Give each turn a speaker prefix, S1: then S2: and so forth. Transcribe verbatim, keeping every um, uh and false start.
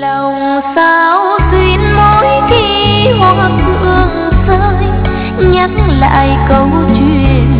S1: Lòng sao xuyên mỗi khi hoa phượng rơi, nhắc lại câu chuyện